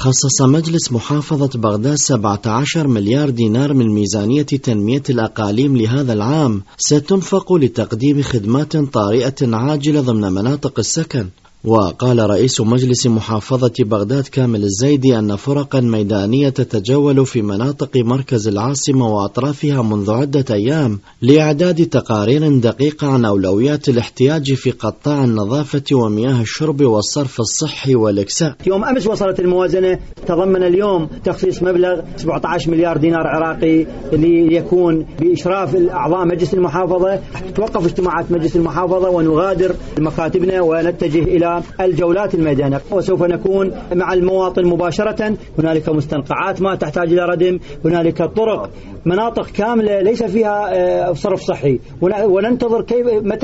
خصص مجلس محافظة بغداد 17 مليار دينار من ميزانية تنمية الأقاليم لهذا العام ستنفق لتقديم خدمات طارئة عاجلة ضمن مناطق السكن. وقال رئيس مجلس محافظة بغداد كامل الزيدي أن فرقا ميدانية تتجول في مناطق مركز العاصمة وأطرافها منذ عدة أيام لإعداد تقارير دقيقة عن أولويات الاحتياج في قطاع النظافة ومياه الشرب والصرف الصحي والإكساء. يوم أمس وصلت الموازنة تضمن اليوم تخصيص مبلغ 17 مليار دينار عراقي ليكون بإشراف أعضاء مجلس المحافظة. توقف اجتماعات مجلس المحافظة ونغادر مكاتبنا ونتجه إلى الجولات الميدانية، وسوف نكون مع المواطن مباشرة. هنالك مستنقعات ما تحتاج إلى ردم، هنالك طرق، مناطق كاملة ليس فيها صرف صحي، وننتظر كيف متى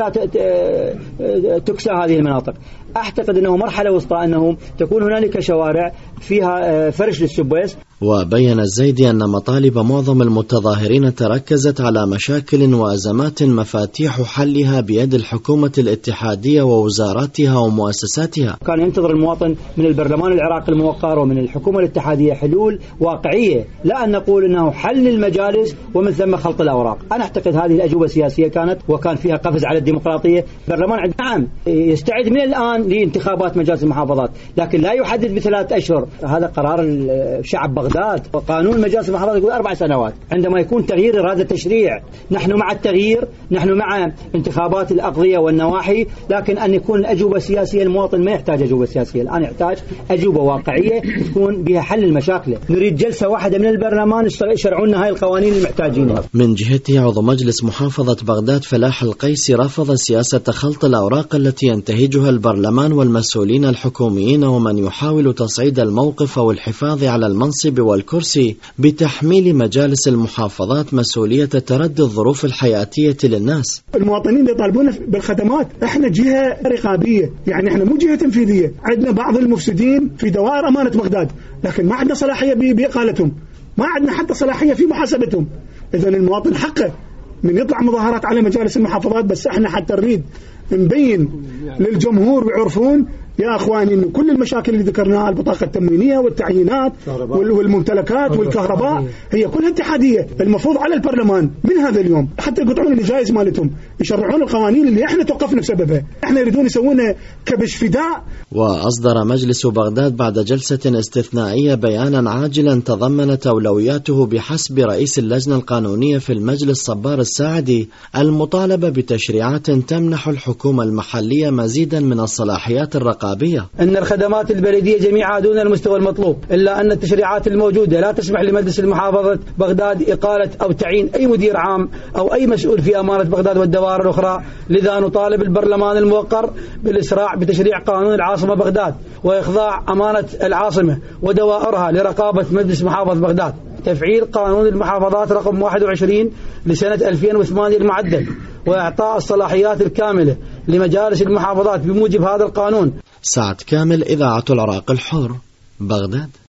تكسى هذه المناطق. أعتقد أنه مرحلة وسطى أنه تكون هنالك شوارع فيها فرش للسبويس. وبين الزيدي أن مطالب معظم المتظاهرين تركزت على مشاكل وأزمات مفاتيح حلها بيد الحكومة الاتحادية ووزاراتها ومؤسساتها. كان ينتظر المواطن من البرلمان العراقي الموقر ومن الحكومة الاتحادية حلول واقعية، لا أن نقول أنه حل المجالس ومن ثم خلط الأوراق. أنا أعتقد هذه الأجوبة السياسية كانت وكان فيها قفز على الديمقراطية. البرلمان نعم يستعد من الآن لانتخابات مجالس المحافظات، لكن لا يحدد ب3 أشهر. هذا قرار الشعب بغداد. وقانون مجالس المحافظات يقول 4 سنوات. عندما يكون تغيير إرادة تشريع، نحن مع التغيير، نحن مع انتخابات الأقضية والنواحي، لكن أن يكون أجوبة سياسية. المواطن ما يحتاج أجوبة سياسية الآن، يحتاج أجوبة واقعية تكون بها حل المشاكل. نريد جلسة واحدة من البرلمان يشرعون هاي القوانين المحتاجينها. من جهته عضو مجلس محافظة بغداد فلاح القيسي رفض سياسة خلط الأوراق التي ينتهجها البرلمان والمسؤولين الحكوميين ومن يحاول تصعيد الموقف أو الحفاظ على المنصب والكرسي بتحميل مجالس المحافظات مسؤولية تردي الظروف الحياتية للناس. المواطنين يطالبون بالخدمات، احنا جهة رقابية، يعني احنا مو جهة تنفيذية. عندنا بعض المفسدين في دوائر أمانة بغداد، لكن ما عندنا صلاحية بإقالتهم، ما عندنا حتى صلاحية في محاسبتهم. إذن المواطن حقه من يطلع مظاهرات على مجالس المحافظات، بس احنا حتى نريد نبين للجمهور ويعرفون يا أخواني إن كل المشاكل اللي ذكرناها، البطاقة التموينية والتعيينات والممتلكات والكهرباء، هي كلها اتحادية. المفروض على البرلمان من هذا اليوم حتى يقطعون الجائز مالتهم، يشرعون القوانين اللي احنا توقفنا بسببها. احنا يريدون يسوونه كبش فداء. وأصدر مجلس بغداد بعد جلسة استثنائية بيانا عاجلا تضمنت أولوياته بحسب رئيس اللجنة القانونية في المجلس صبار الساعدي المطالبة بتشريعات تمنح الحكومة المحلية مزيدا من الصلاحيات الرقابية. أن الخدمات البلدية جميعها دون المستوى المطلوب، إلا أن التشريعات الموجودة لا تسمح لمجلس المحافظة بغداد إقالة أو تعيين أي مدير عام أو أي مسؤول في أمانة بغداد والدوائر الأخرى. لذا نطالب البرلمان الموقر بالإسراع بتشريع قانون العاصمة بغداد وإخضاع أمانة العاصمة ودوائرها لرقابة مجلس محافظة بغداد. تفعيل قانون المحافظات رقم 21 لسنة 2008 المعدل، وإعطاء الصلاحيات الكاملة لمجالس المحافظات بموجب هذا القانون. سعد كامل، إذاعة العراق الحر، بغداد.